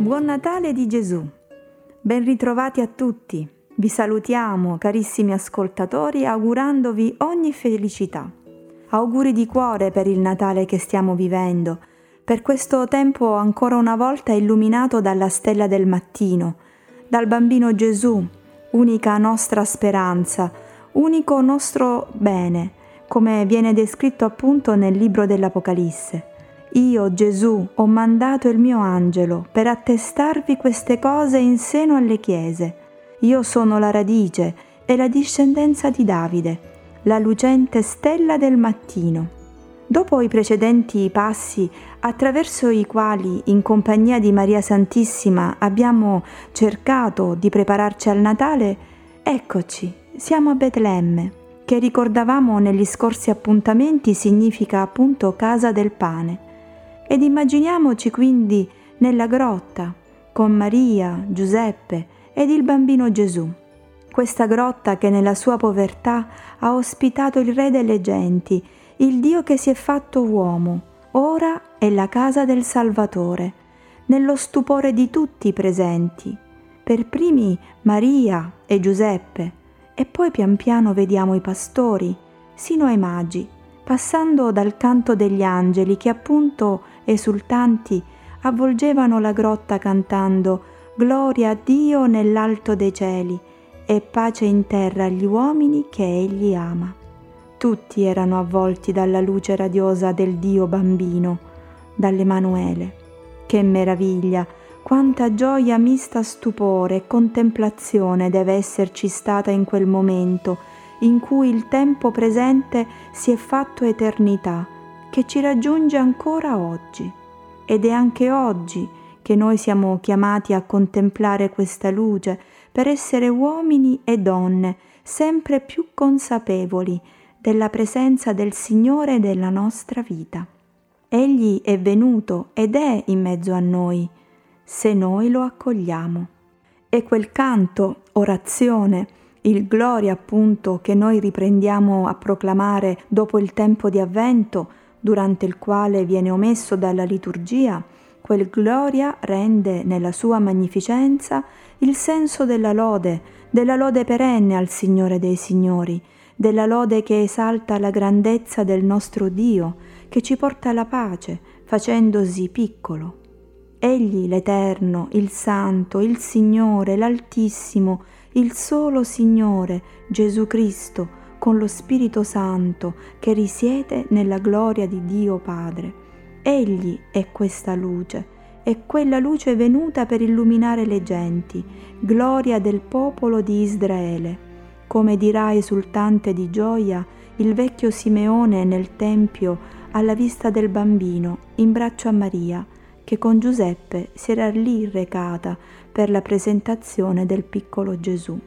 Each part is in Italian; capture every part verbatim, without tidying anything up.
Buon Natale di Gesù! Ben ritrovati a tutti! Vi salutiamo, carissimi ascoltatori, augurandovi ogni felicità. Auguri di cuore per il Natale che stiamo vivendo, per questo tempo ancora una volta illuminato dalla stella del mattino, dal bambino Gesù, unica nostra speranza, unico nostro bene, come viene descritto appunto nel libro dell'Apocalisse. Io, Gesù, ho mandato il mio angelo per attestarvi queste cose in seno alle chiese. Io sono la radice e la discendenza di Davide, la lucente stella del mattino. Dopo i precedenti passi attraverso i quali, in compagnia di Maria Santissima, abbiamo cercato di prepararci al Natale, eccoci, siamo a Betlemme, che ricordavamo negli scorsi appuntamenti significa appunto casa del pane. Ed immaginiamoci quindi nella grotta, con Maria, Giuseppe ed il bambino Gesù. Questa grotta che nella sua povertà ha ospitato il Re delle genti, il Dio che si è fatto uomo, ora è la casa del Salvatore, nello stupore di tutti i presenti, per primi Maria e Giuseppe, e poi pian piano vediamo i pastori, sino ai magi, passando dal canto degli angeli che appunto esultanti avvolgevano la grotta cantando «Gloria a Dio nell'alto dei cieli e pace in terra agli uomini che Egli ama». Tutti erano avvolti dalla luce radiosa del Dio bambino, dall'Emanuele. Che meraviglia! Quanta gioia mista a stupore e contemplazione deve esserci stata in quel momento in cui il tempo presente si è fatto eternità, che ci raggiunge ancora oggi. Ed è anche oggi che noi siamo chiamati a contemplare questa luce per essere uomini e donne sempre più consapevoli della presenza del Signore nella nostra vita. Egli è venuto ed è in mezzo a noi, se noi lo accogliamo. E quel canto, orazione, il gloria appunto che noi riprendiamo a proclamare dopo il tempo di Avvento, durante il quale viene omesso dalla liturgia, quel gloria rende nella sua magnificenza il senso della lode, della lode perenne al Signore dei Signori, della lode che esalta la grandezza del nostro Dio, che ci porta la pace, facendosi piccolo. Egli l'Eterno, il Santo, il Signore, l'Altissimo, il solo Signore, Gesù Cristo, con lo Spirito Santo che risiede nella gloria di Dio Padre. Egli è questa luce, è quella luce venuta per illuminare le genti, gloria del popolo di Israele. Come dirà esultante di gioia il vecchio Simeone nel Tempio alla vista del bambino in braccio a Maria, che con Giuseppe si era lì recata per la presentazione del piccolo Gesù.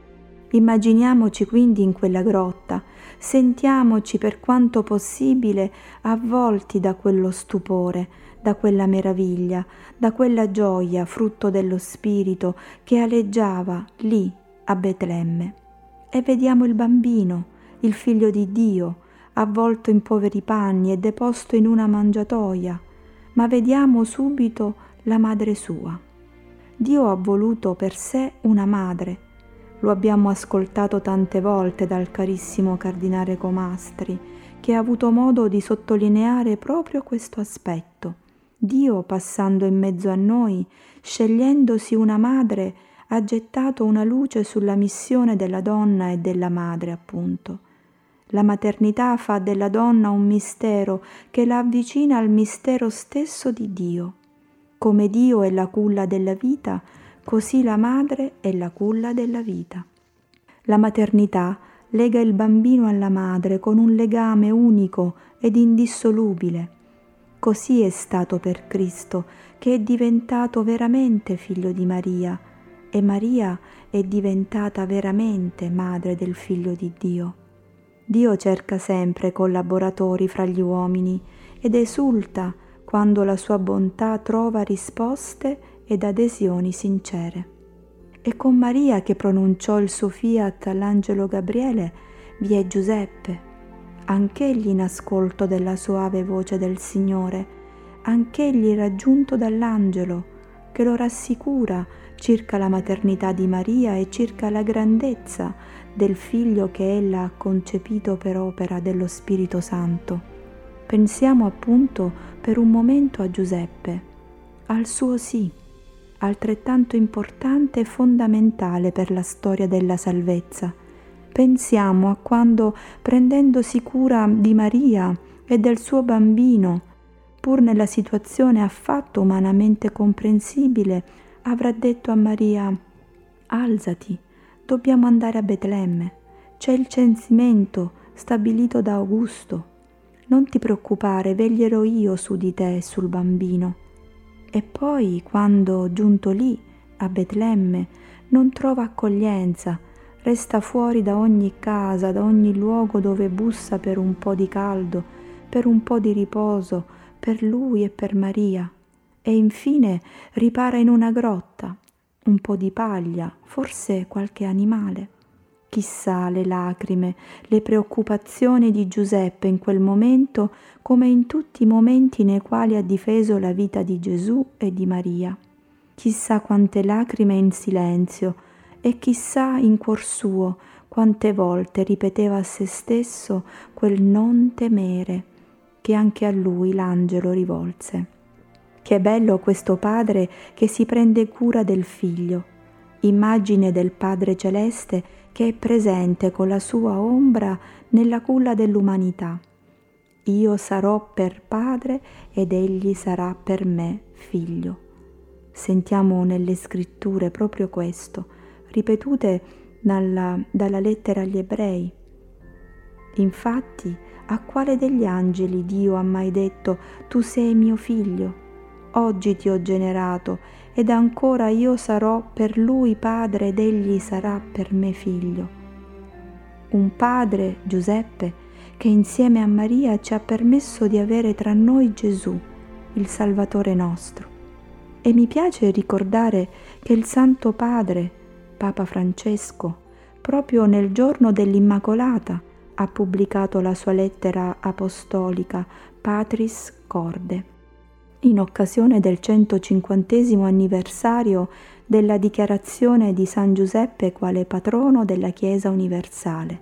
Immaginiamoci quindi in quella grotta, sentiamoci per quanto possibile avvolti da quello stupore, da quella meraviglia, da quella gioia frutto dello Spirito che aleggiava lì a Betlemme. E vediamo il bambino, il figlio di Dio, avvolto in poveri panni e deposto in una mangiatoia, ma vediamo subito la madre sua. Dio ha voluto per sé una madre. Lo abbiamo ascoltato tante volte dal carissimo cardinale Comastri, che ha avuto modo di sottolineare proprio questo aspetto. Dio, passando in mezzo a noi, scegliendosi una madre, ha gettato una luce sulla missione della donna e della madre, appunto. La maternità fa della donna un mistero che la avvicina al mistero stesso di Dio. Come Dio è la culla della vita, così la madre è la culla della vita. La maternità lega il bambino alla madre con un legame unico ed indissolubile. Così è stato per Cristo, che è diventato veramente figlio di Maria, e Maria è diventata veramente madre del Figlio di Dio. Dio cerca sempre collaboratori fra gli uomini ed esulta quando la sua bontà trova risposte ed adesioni sincere. E con Maria che pronunciò il suo fiat all'angelo Gabriele vi è Giuseppe, anch'egli in ascolto della soave voce del Signore, anch'egli raggiunto dall'angelo, che lo rassicura circa la maternità di Maria e circa la grandezza del figlio che ella ha concepito per opera dello Spirito Santo. Pensiamo appunto per un momento a Giuseppe, al suo sì, altrettanto importante e fondamentale per la storia della salvezza. Pensiamo a quando, prendendosi cura di Maria e del suo bambino, pur nella situazione affatto umanamente comprensibile, avrà detto a Maria: «Alzati, dobbiamo andare a Betlemme, c'è il censimento stabilito da Augusto. Non ti preoccupare, veglierò io su di te e sul bambino». E poi, quando giunto lì, a Betlemme, non trova accoglienza, resta fuori da ogni casa, da ogni luogo dove bussa per un po' di caldo, per un po' di riposo, per lui e per Maria, e infine ripara in una grotta, un po' di paglia, forse qualche animale. Chissà le lacrime, le preoccupazioni di Giuseppe in quel momento, come in tutti i momenti nei quali ha difeso la vita di Gesù e di Maria. Chissà quante lacrime in silenzio, e chissà in cuor suo quante volte ripeteva a se stesso quel non temere che anche a lui l'angelo rivolse. Che bello questo padre che si prende cura del figlio, immagine del Padre Celeste che è presente con la sua ombra nella culla dell'umanità. Io sarò per padre ed egli sarà per me figlio. Sentiamo nelle scritture proprio questo, ripetute dalla, dalla lettera agli Ebrei. Infatti, a quale degli angeli Dio ha mai detto: «Tu sei mio figlio, oggi ti ho generato, ed ancora io sarò per lui padre ed egli sarà per me figlio». Un padre, Giuseppe, che insieme a Maria ci ha permesso di avere tra noi Gesù, il Salvatore nostro. E mi piace ricordare che il Santo Padre, Papa Francesco, proprio nel giorno dell'Immacolata, ha pubblicato la sua lettera apostolica Patris Corde, in occasione del centocinquantesimo anniversario della dichiarazione di San Giuseppe quale patrono della Chiesa universale.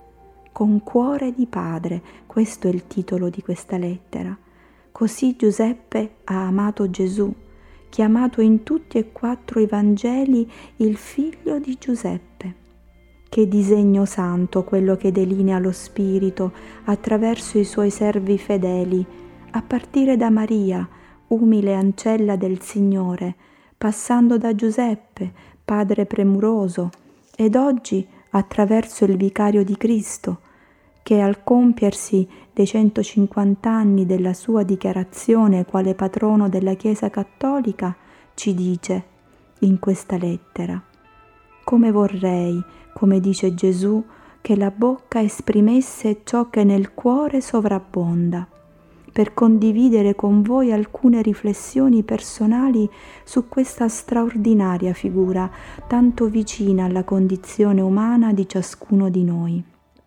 Con cuore di padre, questo è il titolo di questa lettera. Così Giuseppe ha amato Gesù, chiamato in tutti e quattro i Vangeli il figlio di Giuseppe. Che disegno santo quello che delinea lo Spirito attraverso i suoi servi fedeli, a partire da Maria, umile ancella del Signore, passando da Giuseppe, padre premuroso, ed oggi attraverso il Vicario di Cristo, che al compiersi dei centocinquanta anni della sua dichiarazione quale patrono della Chiesa Cattolica ci dice in questa lettera: «Come vorrei, come dice Gesù, che la bocca esprimesse ciò che nel cuore sovrabbonda, per condividere con voi alcune riflessioni personali su questa straordinaria figura, tanto vicina alla condizione umana di ciascuno di noi».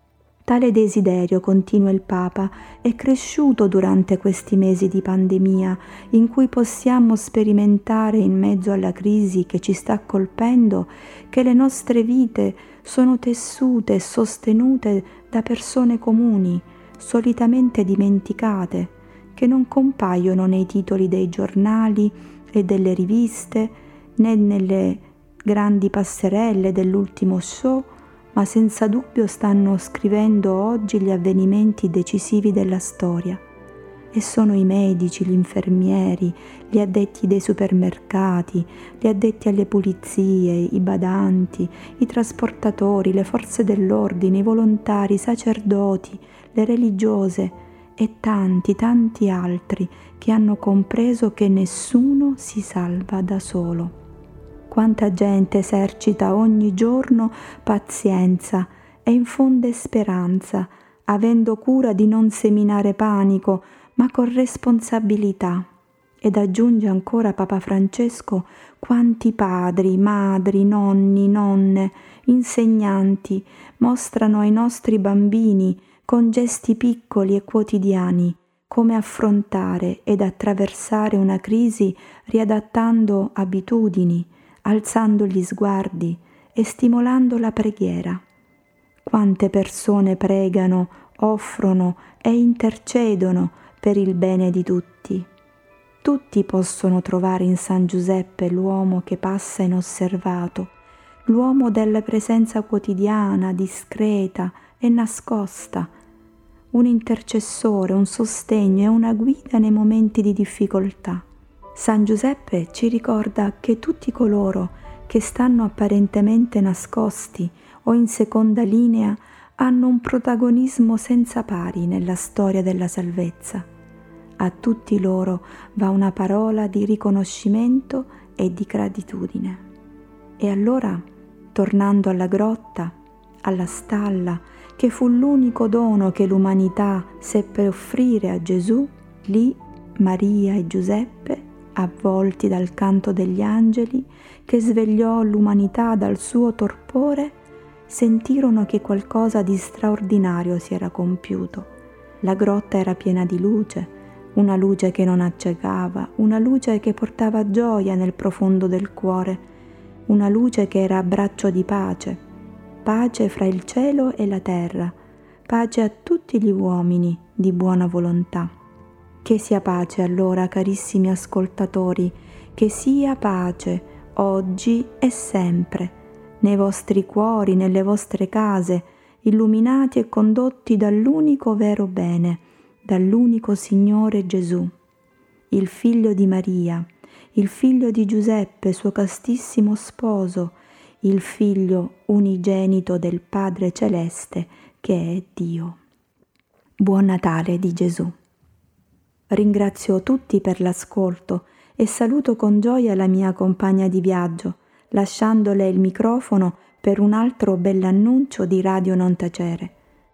Tale desiderio, continua il Papa, è cresciuto durante questi mesi di pandemia, in cui possiamo sperimentare, in mezzo alla crisi che ci sta colpendo, che le nostre vite sono tessute e sostenute da persone comuni, solitamente dimenticate, che non compaiono nei titoli dei giornali e delle riviste, né nelle grandi passerelle dell'ultimo show, ma senza dubbio stanno scrivendo oggi gli avvenimenti decisivi della storia. E sono i medici, gli infermieri, gli addetti dei supermercati, gli addetti alle pulizie, i badanti, i trasportatori, le forze dell'ordine, i volontari, i sacerdoti, le religiose e tanti, tanti altri che hanno compreso che nessuno si salva da solo. Quanta gente esercita ogni giorno pazienza e infonde speranza, avendo cura di non seminare panico, ma con responsabilità. Ed aggiunge ancora Papa Francesco: quanti padri, madri, nonni, nonne, insegnanti mostrano ai nostri bambini, con gesti piccoli e quotidiani, come affrontare ed attraversare una crisi riadattando abitudini, alzando gli sguardi e stimolando la preghiera. Quante persone pregano, offrono e intercedono per il bene di tutti. Tutti possono trovare in San Giuseppe l'uomo che passa inosservato, l'uomo della presenza quotidiana, discreta e nascosta, un intercessore, un sostegno e una guida nei momenti di difficoltà. San Giuseppe ci ricorda che tutti coloro che stanno apparentemente nascosti o in seconda linea hanno un protagonismo senza pari nella storia della salvezza. A tutti loro va una parola di riconoscimento e di gratitudine. E allora, tornando alla grotta, alla stalla, che fu l'unico dono che l'umanità seppe offrire a Gesù, lì Maria e Giuseppe, avvolti dal canto degli angeli, che svegliò l'umanità dal suo torpore, sentirono che qualcosa di straordinario si era compiuto. La grotta era piena di luce, una luce che non accecava, una luce che portava gioia nel profondo del cuore, una luce che era abbraccio di pace, pace fra il cielo e la terra, pace a tutti gli uomini di buona volontà. Che sia pace allora, carissimi ascoltatori, che sia pace oggi e sempre, nei vostri cuori, nelle vostre case, illuminati e condotti dall'unico vero bene, dall'unico Signore Gesù, il Figlio di Maria, il Figlio di Giuseppe, suo castissimo sposo, il Figlio unigenito del Padre Celeste, che è Dio. Buon Natale di Gesù. Ringrazio tutti per l'ascolto e saluto con gioia la mia compagna di viaggio, lasciandole il microfono per un altro bell'annuncio di Radio Non Tacere.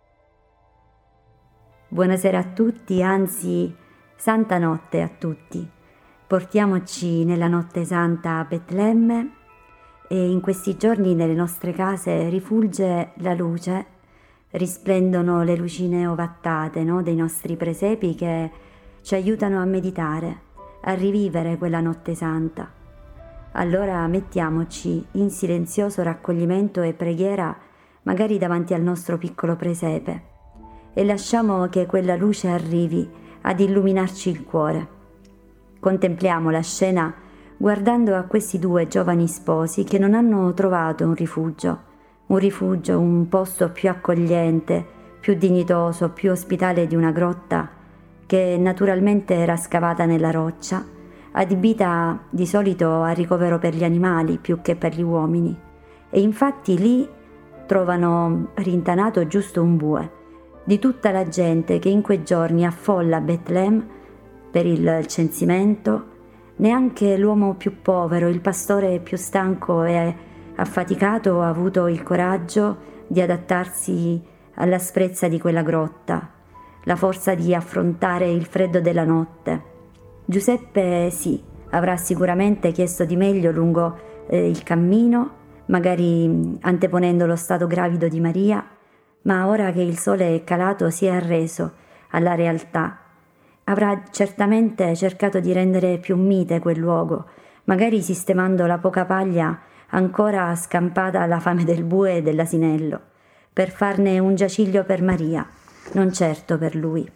Buonasera a tutti, anzi, Santa Notte a tutti. Portiamoci nella Notte Santa a Betlemme e in questi giorni nelle nostre case rifulge la luce, risplendono le lucine ovattate, no, dei nostri presepi che ci aiutano a meditare, a rivivere quella Notte Santa. Allora mettiamoci in silenzioso raccoglimento e preghiera, magari davanti al nostro piccolo presepe, e lasciamo che quella luce arrivi ad illuminarci il cuore. Contempliamo la scena guardando a questi due giovani sposi che non hanno trovato un rifugio, un rifugio, un posto più accogliente, più dignitoso, più ospitale di una grotta che naturalmente era scavata nella roccia, adibita di solito a ricovero per gli animali più che per gli uomini, e infatti lì trovano rintanato giusto un bue. Di tutta la gente che in quei giorni affolla Betlemme per il censimento, neanche l'uomo più povero, il pastore più stanco e affaticato ha avuto il coraggio di adattarsi all'asprezza di quella grotta, la forza di affrontare il freddo della notte. Giuseppe sì, avrà sicuramente chiesto di meglio lungo eh, il cammino, magari anteponendo lo stato gravido di Maria, ma ora che il sole è calato si è arreso alla realtà. Avrà certamente cercato di rendere più mite quel luogo, magari sistemando la poca paglia ancora scampata alla fame del bue e dell'asinello, per farne un giaciglio per Maria, non certo per lui.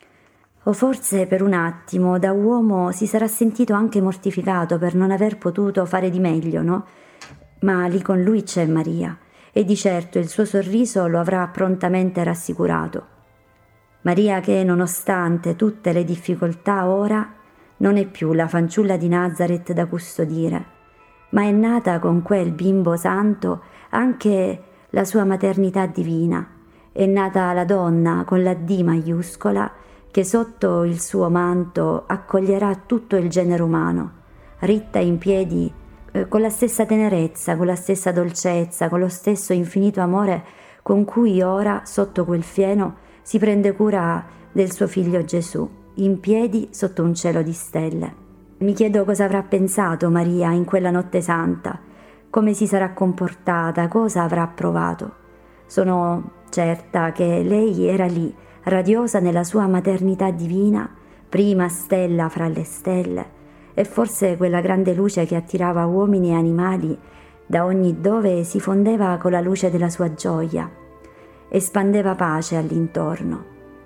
O forse per un attimo da uomo si sarà sentito anche mortificato per non aver potuto fare di meglio, no? Ma lì con lui c'è Maria, e di certo il suo sorriso lo avrà prontamente rassicurato. Maria che, nonostante tutte le difficoltà ora, non è più la fanciulla di Nazaret da custodire, ma è nata con quel bimbo santo anche la sua maternità divina. È nata la donna con la D maiuscola che sotto il suo manto accoglierà tutto il genere umano, ritta in piedi eh, con la stessa tenerezza, con la stessa dolcezza, con lo stesso infinito amore con cui ora, sotto quel fieno, si prende cura del suo figlio Gesù, in piedi sotto un cielo di stelle. Mi chiedo cosa avrà pensato Maria in quella notte santa, come si sarà comportata, cosa avrà provato. Sono certa che lei era lì, radiosa nella sua maternità divina, prima stella fra le stelle, e forse quella grande luce che attirava uomini e animali da ogni dove si fondeva con la luce della sua gioia, espandeva pace all'intorno.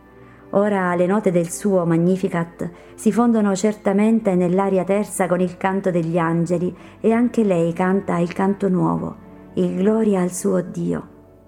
Ora le note del suo Magnificat si fondono certamente nell'aria terza con il canto degli angeli, e anche lei canta il canto nuovo, il gloria al suo Dio.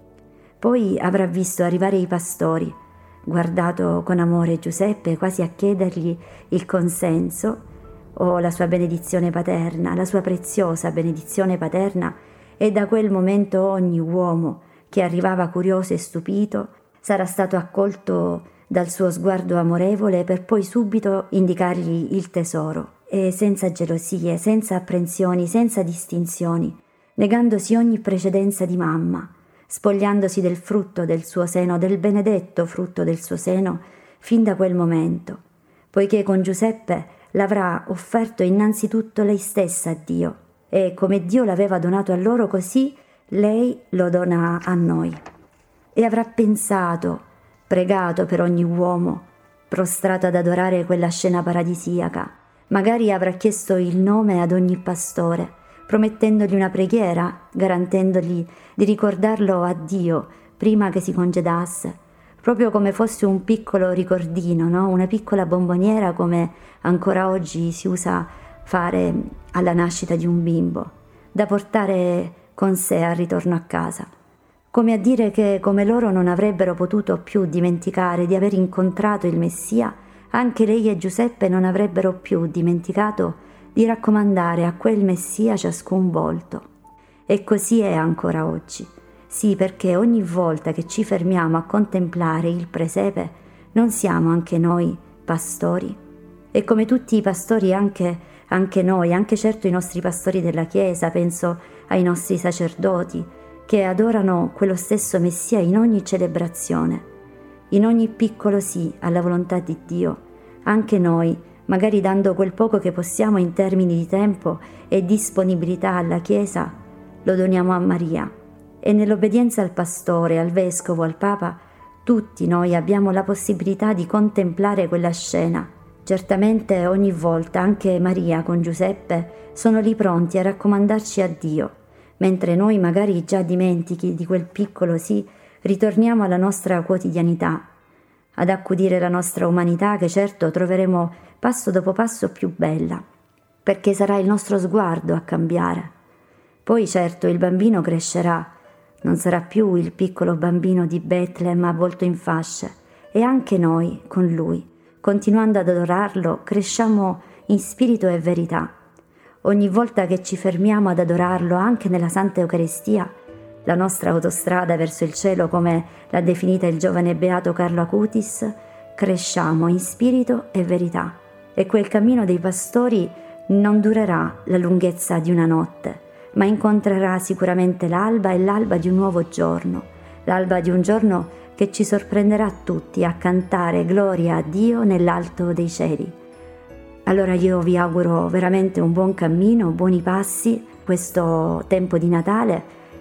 Poi avrà visto arrivare i pastori, guardato con amore Giuseppe, quasi a chiedergli il consenso o la sua benedizione paterna, la sua preziosa benedizione paterna, e da quel momento ogni uomo che arrivava curioso e stupito sarà stato accolto dal suo sguardo amorevole, per poi subito indicargli il tesoro, e senza gelosie, senza apprensioni, senza distinzioni, negandosi ogni precedenza di mamma, spogliandosi del frutto del suo seno, del benedetto frutto del suo seno, fin da quel momento, poiché con Giuseppe l'avrà offerto innanzitutto lei stessa a Dio, e come Dio l'aveva donato a loro, così lei lo dona a noi. E avrà pensato, pregato per ogni uomo, prostrato ad adorare quella scena paradisiaca. Magari avrà chiesto il nome ad ogni pastore, promettendogli una preghiera, garantendogli di ricordarlo a Dio prima che si congedasse, proprio come fosse un piccolo ricordino, no? Una piccola bomboniera, come ancora oggi si usa fare alla nascita di un bimbo, da portare con sé al ritorno a casa. Come a dire che, come loro non avrebbero potuto più dimenticare di aver incontrato il Messia, anche lei e Giuseppe non avrebbero più dimenticato di raccomandare a quel Messia ciascun volto. E così è ancora oggi. Sì, perché ogni volta che ci fermiamo a contemplare il presepe, non siamo anche noi pastori? E come tutti i pastori anche, anche noi, anche certo i nostri pastori della Chiesa, penso ai nostri sacerdoti, che adorano quello stesso Messia in ogni celebrazione, in ogni piccolo sì alla volontà di Dio. Anche noi, magari dando quel poco che possiamo in termini di tempo e disponibilità alla Chiesa, lo doniamo a Maria. E nell'obbedienza al pastore, al vescovo, al Papa, tutti noi abbiamo la possibilità di contemplare quella scena. Certamente ogni volta anche Maria con Giuseppe sono lì pronti a raccomandarci a Dio, mentre noi magari già dimentichi di quel piccolo sì, ritorniamo alla nostra quotidianità, ad accudire la nostra umanità, che certo troveremo passo dopo passo più bella, perché sarà il nostro sguardo a cambiare. Poi certo il bambino crescerà, non sarà più il piccolo bambino di Betlem avvolto in fasce, e anche noi con lui, continuando ad adorarlo, cresciamo in spirito e verità. Ogni volta che ci fermiamo ad adorarlo, anche nella Santa Eucaristia, la nostra autostrada verso il cielo, come l'ha definita il giovane beato Carlo Acutis, cresciamo in spirito e verità. E quel cammino dei pastori non durerà la lunghezza di una notte, ma incontrerà sicuramente l'alba, e l'alba di un nuovo giorno, l'alba di un giorno che ci sorprenderà tutti a cantare gloria a Dio nell'alto dei cieli. Allora io vi auguro veramente un buon cammino, buoni passi, questo tempo di Natale,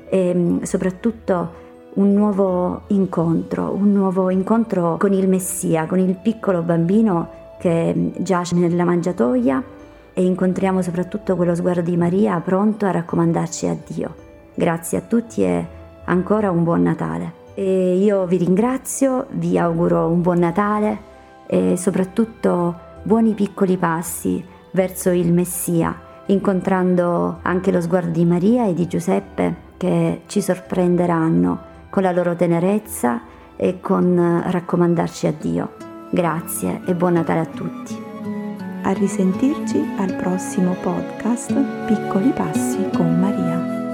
e soprattutto un nuovo incontro, un nuovo incontro con il Messia, con il piccolo bambino che giace nella mangiatoia, e incontriamo soprattutto quello sguardo di Maria pronto a raccomandarci a Dio. Grazie a tutti e ancora un buon Natale. E io vi ringrazio, vi auguro un buon Natale e soprattutto buoni piccoli passi verso il Messia, incontrando anche lo sguardo di Maria e di Giuseppe, che ci sorprenderanno con la loro tenerezza e con raccomandarci a Dio. Grazie e buon Natale a tutti. A risentirci al prossimo podcast Piccoli Passi con Maria.